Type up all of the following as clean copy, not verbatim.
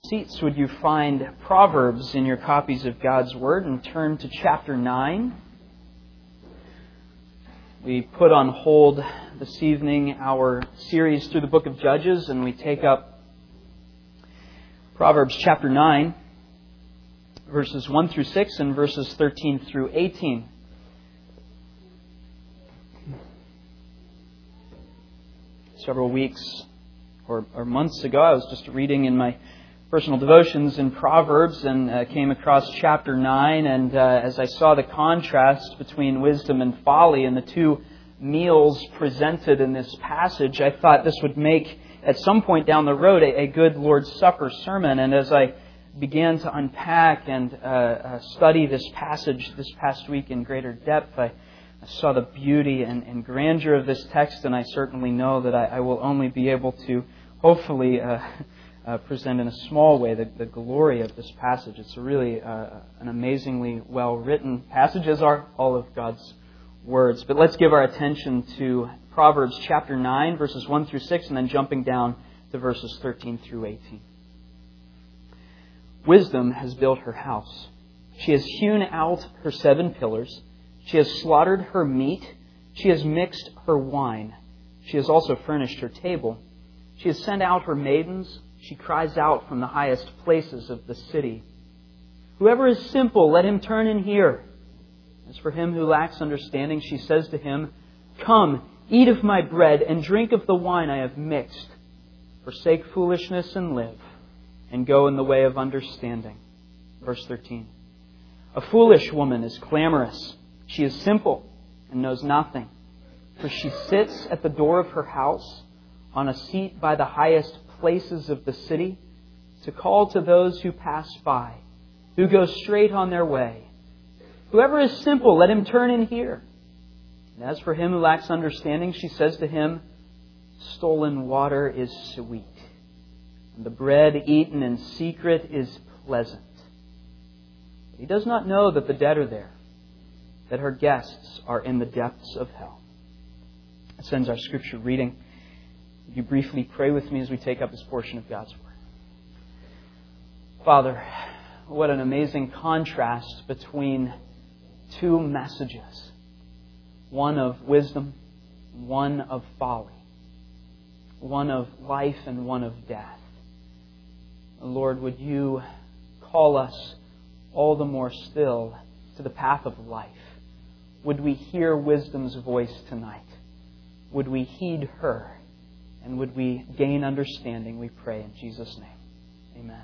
Seats, would you find Proverbs in your copies of God's Word and turn to chapter 9. We put on hold this evening our series through the book of Judges, and we take up Proverbs chapter 9, verses 1 through 6 and verses 13 through 18. Several weeks or months ago, I was just reading in my personal devotions in Proverbs and came across chapter 9, and as I saw the contrast between wisdom and folly and the two meals presented in this passage, I thought this would make, at some point down the road, a good Lord's Supper sermon. And as I began to unpack and study this passage this past week in greater depth, I saw the beauty and grandeur of this text, and I certainly know that I will only be able to hopefully present in a small way the glory of this passage. It's really an amazingly well-written passage, as are all of God's words. But let's give our attention to Proverbs chapter 9, verses 1 through 6, and then jumping down to verses 13 through 18. Wisdom has built her house. She has hewn out her 7 pillars. She has slaughtered her meat. She has mixed her wine. She has also furnished her table. She has sent out her maidens. She cries out from the highest places of the city. Whoever is simple, let him turn and hear. As for him who lacks understanding, she says to him, Come, eat of my bread and drink of the wine I have mixed. Forsake foolishness and live, and go in the way of understanding. Verse 13. A foolish woman is clamorous. She is simple and knows nothing. For she sits at the door of her house, on a seat by the highest places of the city, to call to those who pass by, who go straight on their way. Whoever is simple, let him turn and hear. And as for him who lacks understanding, she says to him, Stolen water is sweet, and the bread eaten in secret is pleasant. But he does not know that the dead are there, that her guests are in the depths of hell. That ends our scripture reading. Would you briefly pray with me as we take up this portion of God's Word? Father, what an amazing contrast between two messages. One of wisdom, one of folly. One of life and one of death. Lord, would you call us all the more still to the path of life? Would we hear wisdom's voice tonight? Would we heed her? And would we gain understanding, we pray in Jesus' name. Amen.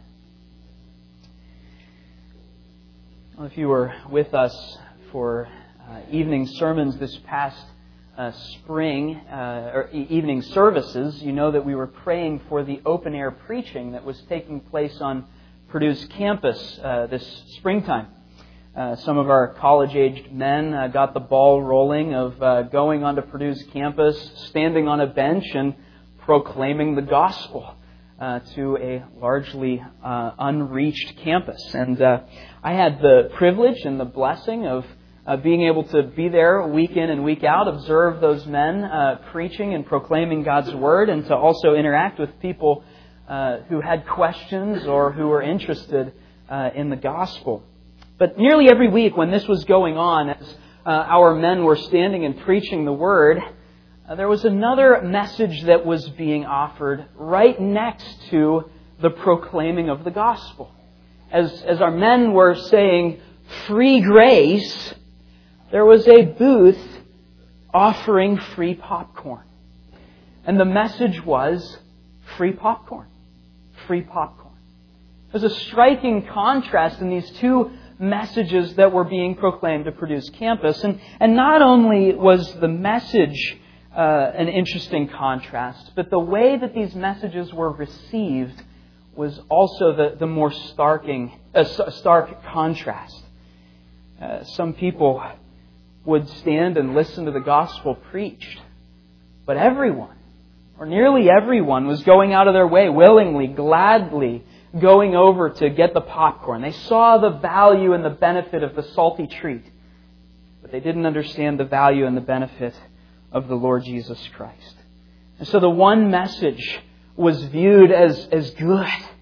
Well, if you were with us for evening sermons this past spring, or evening services, you know that we were praying for the open-air preaching that was taking place on Purdue's campus this springtime. Some of our college-aged men got the ball rolling of going onto Purdue's campus, standing on a bench, and proclaiming the gospel to a largely unreached campus. And I had the privilege and the blessing of being able to be there week in and week out, observe those men preaching and proclaiming God's Word, and to also interact with people who had questions or who were interested in the gospel. But nearly every week when this was going on, as our men were standing and preaching the Word, there was another message that was being offered right next to the proclaiming of the gospel. As our men were saying, free grace, there was a booth offering free popcorn. And the message was free popcorn. Free popcorn. There's a striking contrast in these two messages that were being proclaimed to Purdue's campus. And not only was the message an interesting contrast, but the way that these messages were received was also the more stark contrast. Some people would stand and listen to the gospel preached, but everyone, or nearly everyone, was going out of their way, willingly, gladly, going over to get the popcorn. They saw the value and the benefit of the salty treat, but they didn't understand the value and the benefit of the Lord Jesus Christ. And so the one message was viewed as good,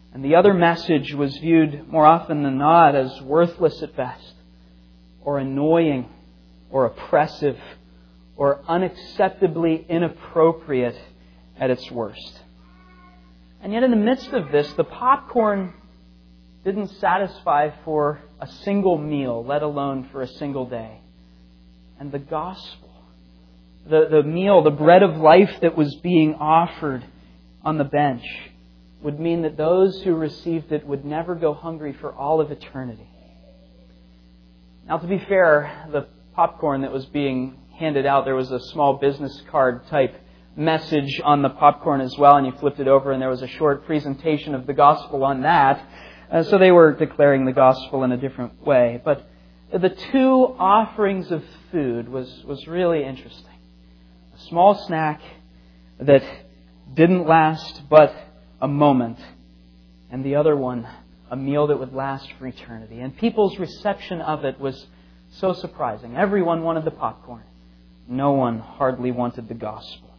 And the other message was viewed more often than not as worthless at best, or annoying, or oppressive, or unacceptably inappropriate at its worst. And yet in the midst of this, the popcorn didn't satisfy for a single meal, let alone for a single day. And the gospel, the meal, the bread of life that was being offered on the bench, would mean that those who received it would never go hungry for all of eternity. Now, to be fair, the popcorn that was being handed out, there was a small business card type message on the popcorn as well, and you flipped it over and there was a short presentation of the gospel on that. So they were declaring the gospel in a different way. But the two offerings of food was really interesting. A small snack that didn't last but a moment, and the other one, a meal that would last for eternity. And people's reception of it was so surprising. Everyone wanted the popcorn. No one hardly wanted the gospel.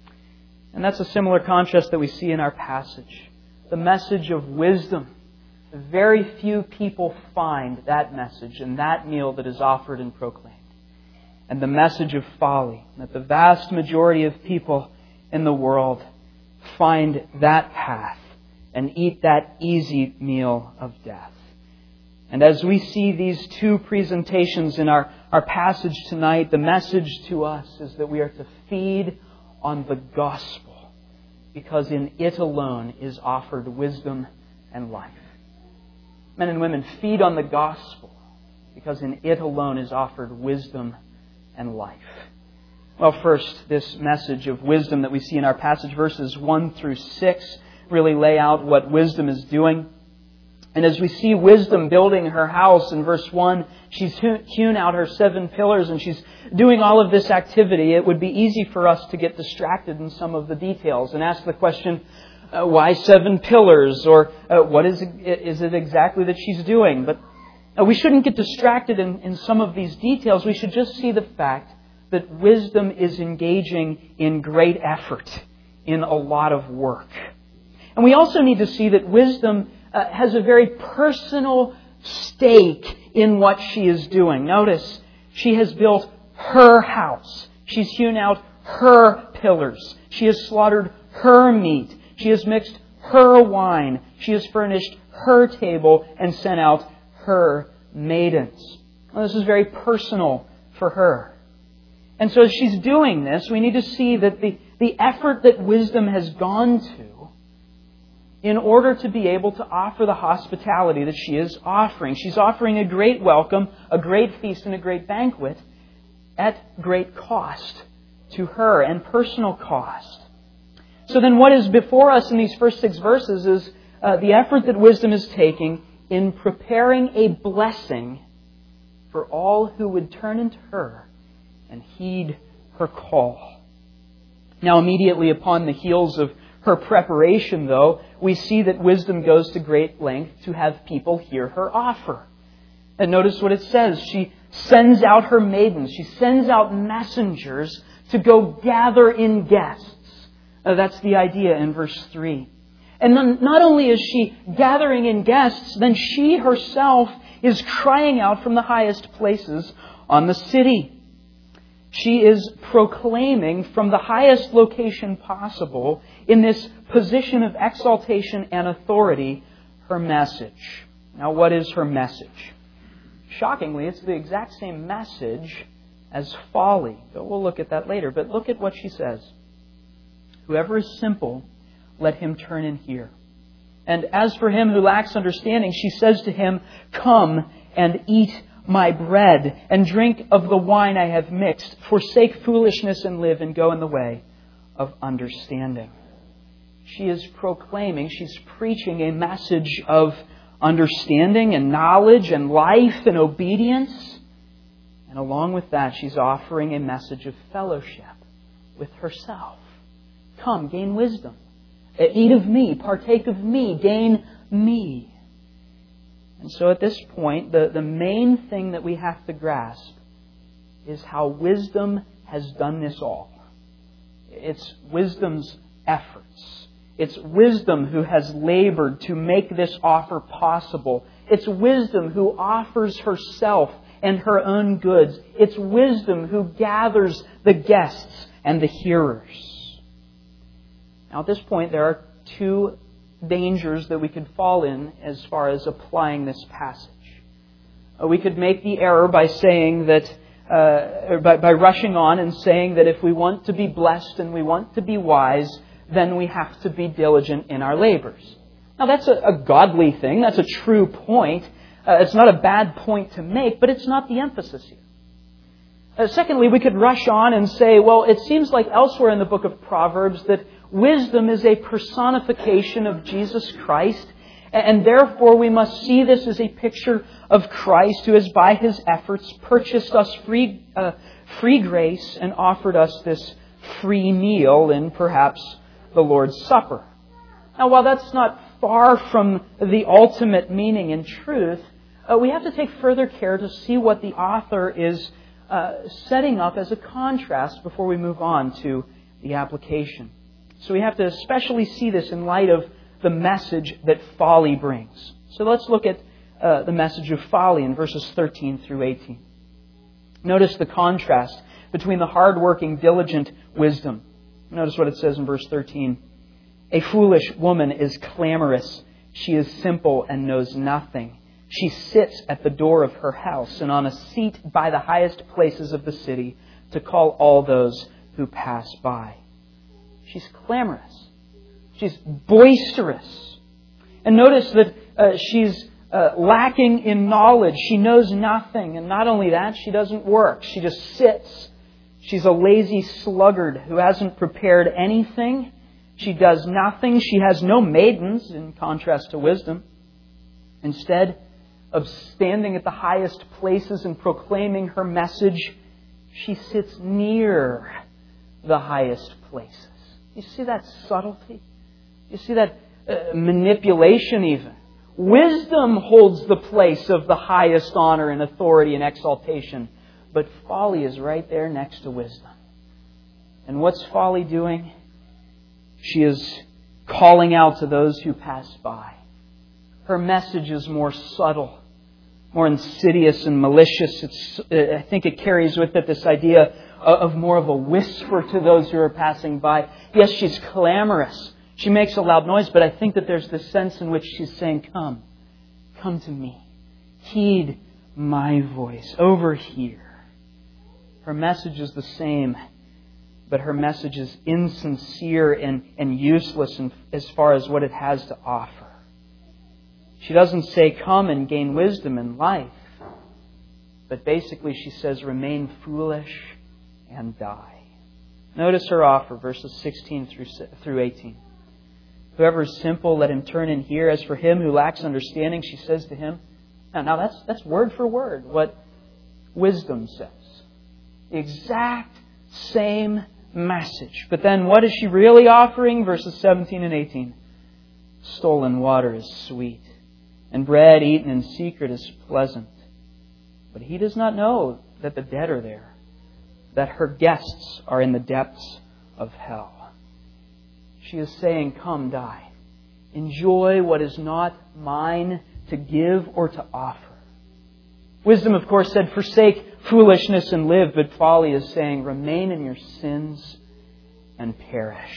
And that's a similar contrast that we see in our passage. The message of wisdom. Very few people find that message in that meal that is offered and proclaimed. And the message of folly, that the vast majority of people in the world find that path and eat that easy meal of death. And as we see these two presentations in our passage tonight, the message to us is that we are to feed on the gospel, because in it alone is offered wisdom and life. Men and women, feed on the gospel, because in it alone is offered wisdom and life. Well, first, this message of wisdom that we see in our passage, verses 1 through 6, really lay out what wisdom is doing. And as we see wisdom building her house in verse 1, she's hewn out her 7 pillars and she's doing all of this activity. It would be easy for us to get distracted in some of the details and ask the question, why 7 pillars? Or what is it exactly that she's doing? But we shouldn't get distracted in some of these details. We should just see the fact that wisdom is engaging in great effort, in a lot of work. And we also need to see that wisdom has a very personal stake in what she is doing. Notice, she has built her house. She's hewn out her pillars. She has slaughtered her meat. She has mixed her wine. She has furnished her table and sent out her maidens. Well, this is very personal for her. And so as she's doing this, we need to see that the effort that wisdom has gone to in order to be able to offer the hospitality that she is offering. She's offering a great welcome, a great feast, and a great banquet at great cost to her and personal cost. So then what is before us in these first 6 verses is the effort that wisdom is taking in preparing a blessing for all who would turn into her and heed her call. Now, immediately upon the heels of her preparation, though, we see that wisdom goes to great length to have people hear her offer. And notice what it says. She sends out her maidens. She sends out messengers to go gather in guests. That's the idea in verse 3. And then not only is she gathering in guests, then she herself is crying out from the highest places on the city. She is proclaiming from the highest location possible, in this position of exaltation and authority, her message. Now, what is her message? Shockingly, it's the exact same message as folly. But we'll look at that later. But look at what she says. Whoever is simple, let him turn and hear. And as for him who lacks understanding, she says to him, come and eat my bread and drink of the wine I have mixed. Forsake foolishness and live and go in the way of understanding. She is proclaiming, she's preaching a message of understanding and knowledge and life and obedience. And along with that, she's offering a message of fellowship with herself. Come, gain wisdom. Eat of me, partake of me, gain me. And so at this point, the main thing that we have to grasp is how wisdom has done this all. It's wisdom's efforts. It's wisdom who has labored to make this offer possible. It's wisdom who offers herself and her own goods. It's wisdom who gathers the guests and the hearers. Now, at this point, there are two dangers that we could fall in as far as applying this passage. We could make the error by saying that, by rushing on and saying that if we want to be blessed and we want to be wise, then we have to be diligent in our labors. Now, that's a godly thing. That's a true point. It's not a bad point to make, but it's not the emphasis here. Secondly, we could rush on and say, well, it seems like elsewhere in the book of Proverbs that wisdom is a personification of Jesus Christ, and therefore we must see this as a picture of Christ who has by His efforts purchased us free grace and offered us this free meal in perhaps the Lord's Supper. Now, while that's not far from the ultimate meaning and truth, we have to take further care to see what the author is setting up as a contrast before we move on to the application. So we have to especially see this in light of the message that folly brings. So let's look at the message of folly in verses 13 through 18. Notice the contrast between the hard-working, diligent wisdom. Notice what it says in verse 13. A foolish woman is clamorous. She is simple and knows nothing. She sits at the door of her house and on a seat by the highest places of the city to call all those who pass by. She's clamorous. She's boisterous. And notice that she's lacking in knowledge. She knows nothing. And not only that, she doesn't work. She just sits. She's a lazy sluggard who hasn't prepared anything. She does nothing. She has no maidens, in contrast to wisdom. Instead of standing at the highest places and proclaiming her message, she sits near the highest places. You see that subtlety? You see that manipulation even? Wisdom holds the place of the highest honor and authority and exaltation. But folly is right there next to wisdom. And what's folly doing? She is calling out to those who pass by. Her message is more subtle, more insidious and malicious. I think it carries with it this idea of more of a whisper to those who are passing by. Yes, she's clamorous. She makes a loud noise, but I think that there's this sense in which she's saying, come to me. Heed my voice over here. Her message is the same, but her message is insincere and useless as far as what it has to offer. She doesn't say, come and gain wisdom in life. But basically she says, remain foolish and die. Notice her offer, verses 16 through 18. Whoever is simple, let him turn and hear. As for him who lacks understanding, she says to him. Now that's word for word what wisdom says. The exact same message. But then what is she really offering? Verses 17 and 18. Stolen water is sweet, and bread eaten in secret is pleasant. But he does not know that the dead are there, that her guests are in the depths of hell. She is saying, come die. Enjoy what is not mine to give or to offer. Wisdom, of course, said, forsake foolishness and live. But folly is saying, remain in your sins and perish.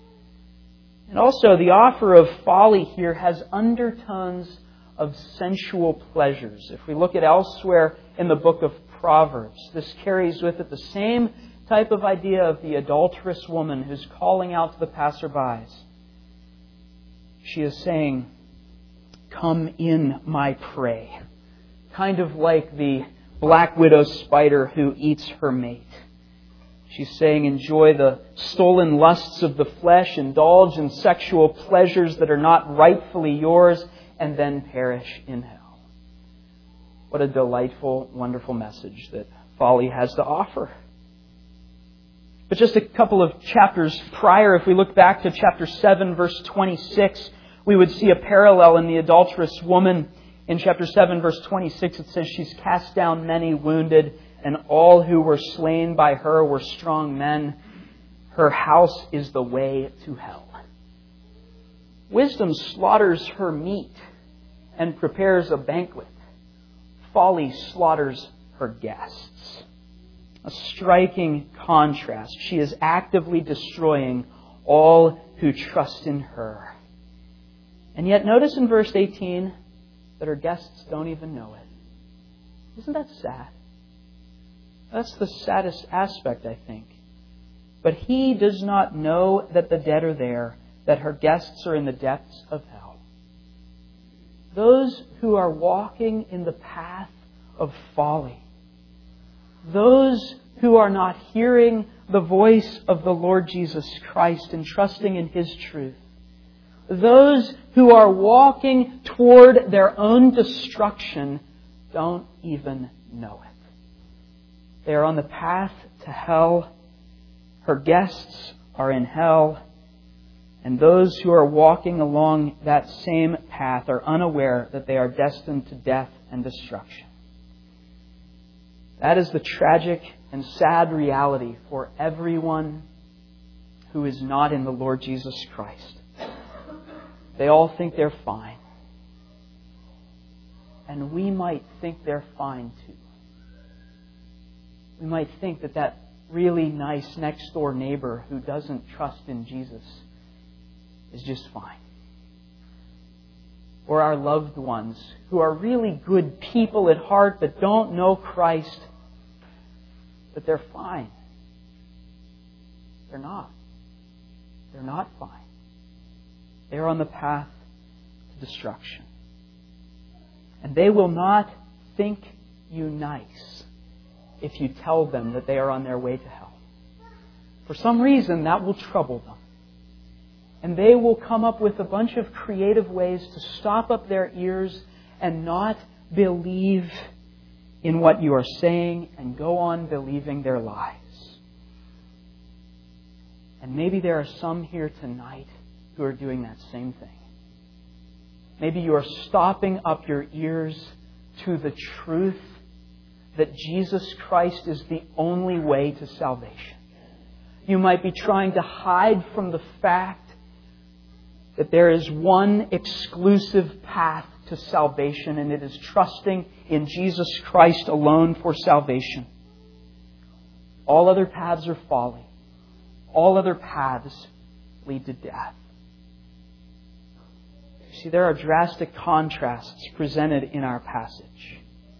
And also, the offer of folly here has undertones of sensual pleasures. If we look at elsewhere in the book of Proverbs, this carries with it the same type of idea of the adulterous woman who's calling out to the passerbys. She is saying, come in, my prey. Kind of like the black widow spider who eats her mate. She's saying, enjoy the stolen lusts of the flesh, indulge in sexual pleasures that are not rightfully yours, and then perish in hell. What a delightful, wonderful message that folly has to offer. But just a couple of chapters prior, if we look back to chapter 7, verse 26, we would see a parallel in the adulterous woman. In chapter 7, verse 26, it says, she's cast down many wounded, and all who were slain by her were strong men. Her house is the way to hell. Wisdom slaughters her meat and prepares a banquet. Folly slaughters her guests. A striking contrast. She is actively destroying all who trust in her. And yet notice in verse 18 that her guests don't even know it. Isn't that sad? That's the saddest aspect, I think. But he does not know that the dead are there, that her guests are in the depths of hell. Those who are walking in the path of folly, those who are not hearing the voice of the Lord Jesus Christ and trusting in His truth, those who are walking toward their own destruction don't even know it. They are on the path to hell. Her guests are in hell. And those who are walking along that same path are unaware that they are destined to death and destruction. That is the tragic and sad reality for everyone who is not in the Lord Jesus Christ. They all think they're fine. And we might think they're fine too. We might think that that really nice next door neighbor who doesn't trust in Jesus is just fine. Or our loved ones who are really good people at heart but don't know Christ, but they're fine. They're not. They're not fine. They're on the path to destruction. And they will not think you nice if you tell them that they are on their way to hell. For some reason, that will trouble them. And they will come up with a bunch of creative ways to stop up their ears and not believe in what you are saying and go on believing their lies. And maybe there are some here tonight who are doing that same thing. Maybe you are stopping up your ears to the truth that Jesus Christ is the only way to salvation. You might be trying to hide from the fact that there is one exclusive path to salvation, and it is trusting in Jesus Christ alone for salvation. All other paths are folly. All other paths lead to death. See, there are drastic contrasts presented in our passage.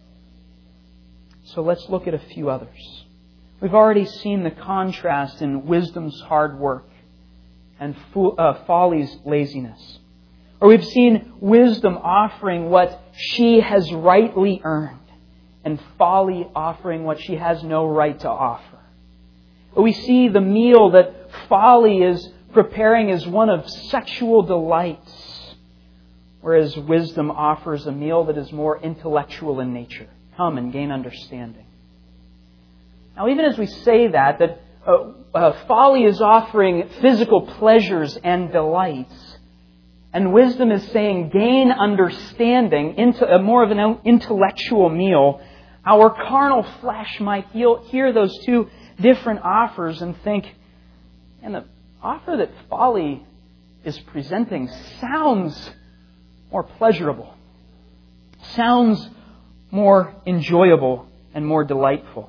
So let's look at a few others. We've already seen the contrast in wisdom's hard work and folly's laziness. Or we've seen wisdom offering what she has rightly earned and folly offering what she has no right to offer. But we see the meal that folly is preparing as one of sexual delights, whereas wisdom offers a meal that is more intellectual in nature. Come and gain understanding. Now, even as we say that folly is offering physical pleasures and delights, and wisdom is saying gain understanding into a more of an intellectual meal, our carnal flesh might hear those two different offers and think, and the offer that folly is presenting sounds more pleasurable, sounds more enjoyable and more delightful.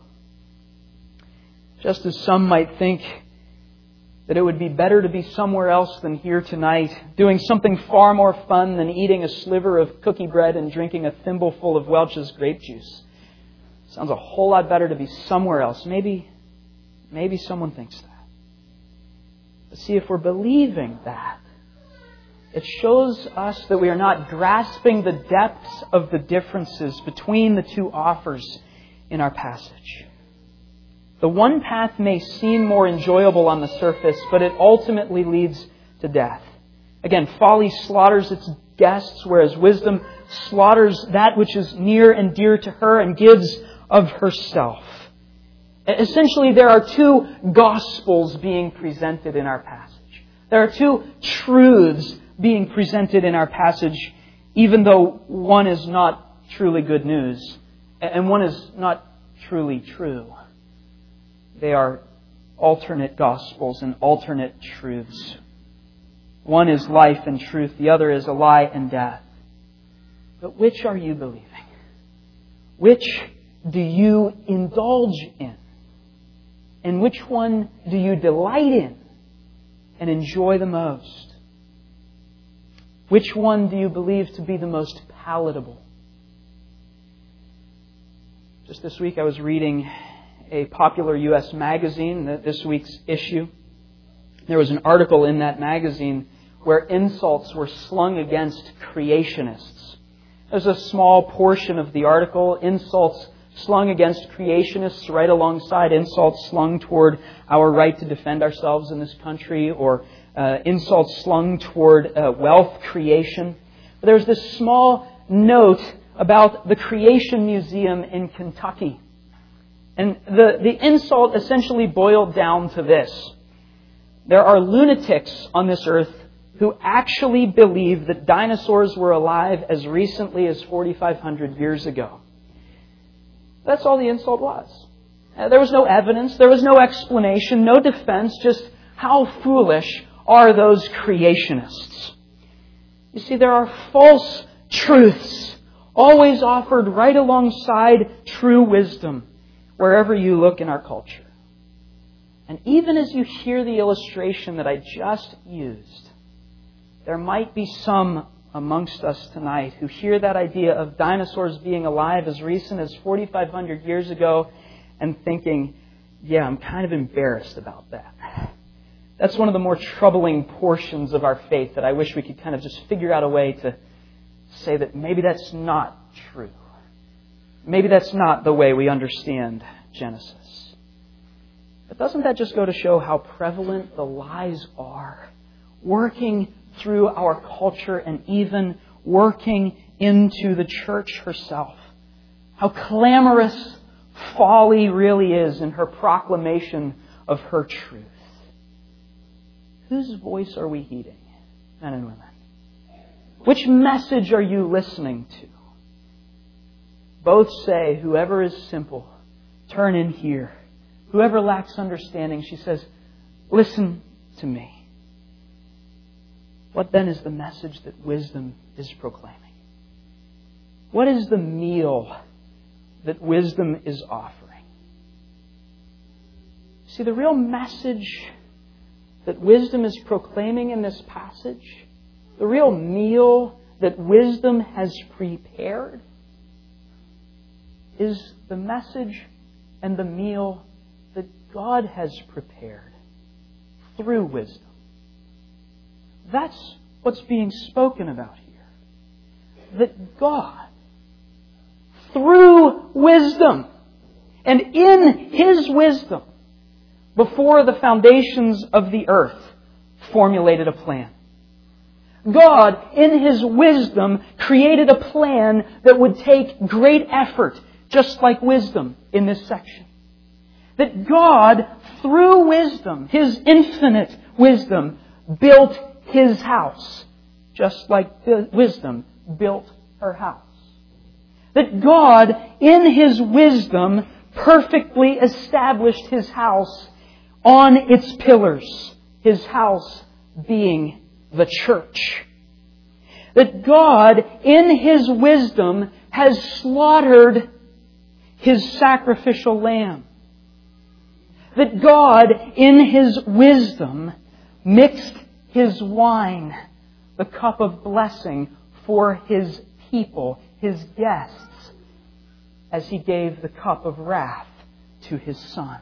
Just as some might think that it would be better to be somewhere else than here tonight, doing something far more fun than eating a sliver of cookie bread and drinking a thimbleful of Welch's grape juice. Sounds a whole lot better to be somewhere else. Maybe someone thinks that. But see, if we're believing that, it shows us that we are not grasping the depths of the differences between the two offers in our passage. The one path may seem more enjoyable on the surface, but it ultimately leads to death. Again, folly slaughters its guests, whereas wisdom slaughters that which is near and dear to her and gives of herself. Essentially, there are two gospels being presented in our passage. There are two truths being presented in our passage, even though one is not truly good news and one is not truly true. They are alternate gospels and alternate truths. One is life and truth. The other is a lie and death. But which are you believing? Which do you indulge in? And which one do you delight in and enjoy the most? Which one do you believe to be the most palatable? Just this week I was reading a popular U.S. magazine, this week's issue. There was an article in that magazine where insults were slung against creationists. There's a small portion of the article, insults slung against creationists, right alongside insults slung toward our right to defend ourselves in this country, or insults slung toward wealth creation. But there's this small note about the Creation Museum in Kentucky. And the insult essentially boiled down to this. There are lunatics on this earth who actually believe that dinosaurs were alive as recently as 4,500 years ago. That's all the insult was. There was no evidence, there was no explanation, no defense, just how foolish are those creationists. You see, there are false truths always offered right alongside true wisdom wherever you look in our culture. And even as you hear the illustration that I just used, there might be some amongst us tonight who hear that idea of dinosaurs being alive as recent as 4,500 years ago and thinking, yeah, I'm kind of embarrassed about that. That's one of the more troubling portions of our faith that I wish we could kind of just figure out a way to say that maybe that's not true. Maybe that's not the way we understand Genesis. But doesn't that just go to show how prevalent the lies are, working through our culture and even working into the church herself? How clamorous folly really is in her proclamation of her truth. Whose voice are we heeding, men and women? Which message are you listening to? Both say, whoever is simple, turn in here. Whoever lacks understanding, she says, listen to me. What then is the message that wisdom is proclaiming? What is the meal that wisdom is offering? See, the real message that wisdom is proclaiming in this passage, the real meal that wisdom has prepared, is the message and the meal that God has prepared through wisdom. That's what's being spoken about here. That God, through wisdom, and in His wisdom, before the foundations of the earth, formulated a plan. God, in His wisdom, created a plan that would take great effort, just like wisdom in this section. That God, through wisdom, His infinite wisdom, built His house, just like wisdom built her house. That God, in His wisdom, perfectly established His house on its pillars, His house being the church. That God, in His wisdom, has slaughtered His sacrificial lamb. That God, in His wisdom, mixed His wine, the cup of blessing, for His people, His guests, as He gave the cup of wrath to His Son.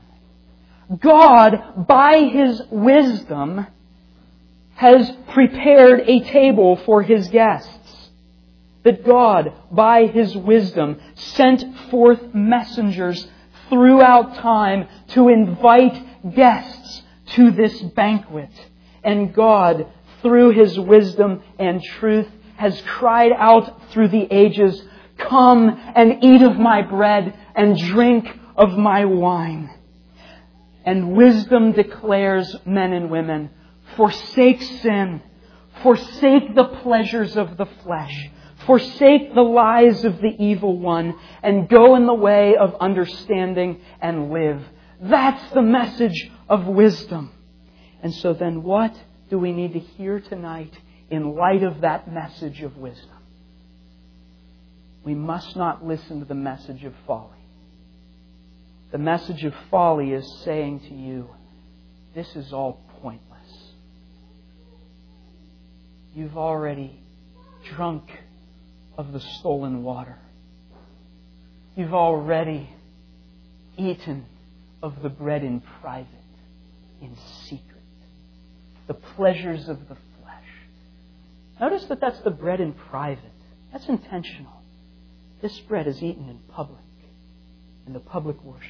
God, by His wisdom, has prepared a table for His guests. That God, by His wisdom, sent forth messengers throughout time to invite guests to this banquet. And God, through His wisdom and truth, has cried out through the ages, "Come and eat of my bread and drink of my wine." And wisdom declares, men and women, forsake sin, forsake the pleasures of the flesh, forsake the lies of the evil one, and go in the way of understanding and live. That's the message of wisdom. And so then what do we need to hear tonight in light of that message of wisdom? We must not listen to the message of folly. The message of folly is saying to you, this is all pointless. You've already drunk of the stolen water. You've already eaten of the bread in private, in secret. The pleasures of the flesh. Notice that that's the bread in private. That's intentional. This bread is eaten in public, in the public worship.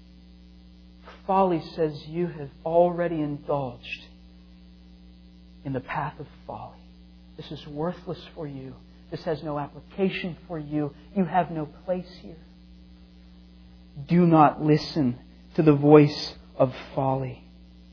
Folly says you have already indulged in the path of folly. This is worthless for you. This has no application for you. You have no place here. Do not listen to the voice of folly.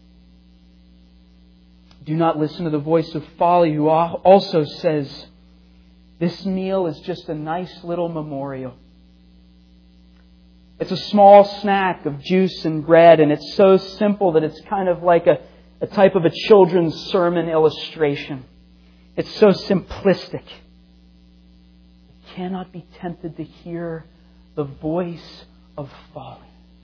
Do not listen to the voice of folly, who also says, this meal is just a nice little memorial. It's a small snack of juice and bread, and it's so simple that it's kind of like a type of a children's sermon illustration. It's so simplistic. You cannot be tempted to hear the voice of folly,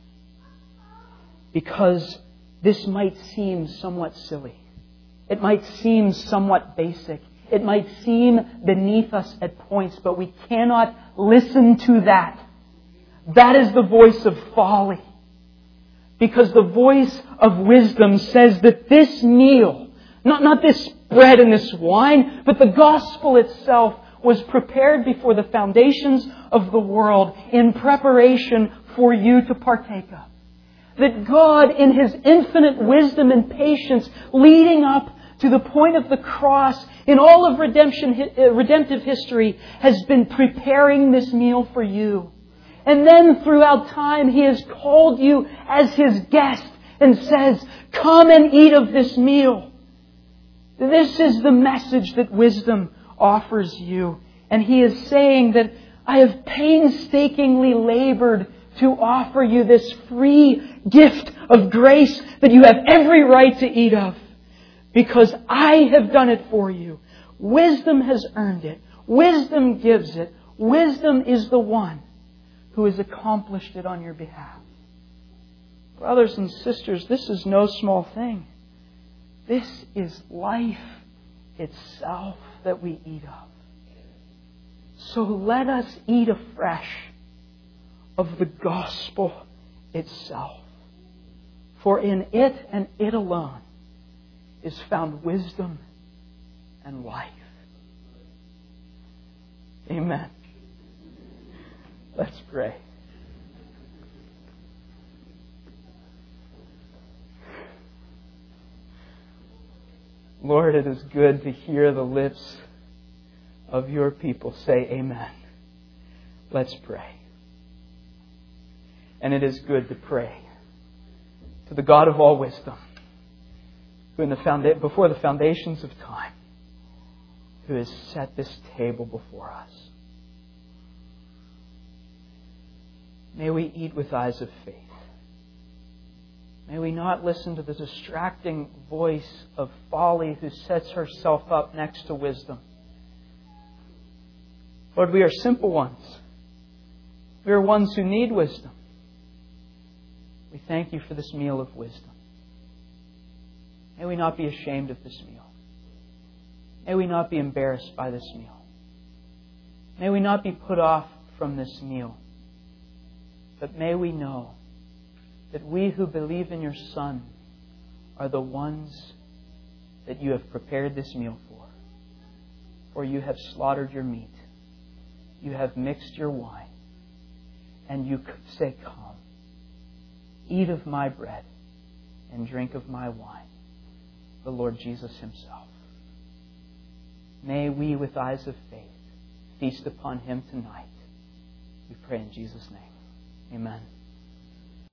because this might seem somewhat silly. It might seem somewhat basic. It might seem beneath us at points, but we cannot listen to that. That is the voice of folly. Because the voice of wisdom says that this meal, not this bread and this wine, but the gospel itself was prepared before the foundations of the world in preparation for you to partake of. That God, in His infinite wisdom and patience, leading up to the point of the cross, in all of redemptive history, has been preparing this meal for you. And then throughout time, He has called you as His guest and says, come and eat of this meal. This is the message that wisdom offers you. And He is saying that I have painstakingly labored to offer you this free gift of grace that you have every right to eat of. Because I have done it for you. Wisdom has earned it. Wisdom gives it. Wisdom is the one who has accomplished it on your behalf. Brothers and sisters, this is no small thing. This is life itself that we eat of. So let us eat afresh of the gospel itself. For in it and it alone is found wisdom and life. Amen. Let's pray. Lord, it is good to hear the lips of your people say amen. Let's pray. And it is good to pray to the God of all wisdom, who before the foundations of time, who has set this table before us. May we eat with eyes of faith. May we not listen to the distracting voice of folly who sets herself up next to wisdom. Lord, we are simple ones. We are ones who need wisdom. We thank you for this meal of wisdom. May we not be ashamed of this meal. May we not be embarrassed by this meal. May we not be put off from this meal. But may we know that we who believe in your Son are the ones that you have prepared this meal for. For you have slaughtered your meat. You have mixed your wine. And you say, come, eat of my bread and drink of my wine, the Lord Jesus Himself. May we, with eyes of faith, feast upon Him tonight. We pray in Jesus' name. Amen.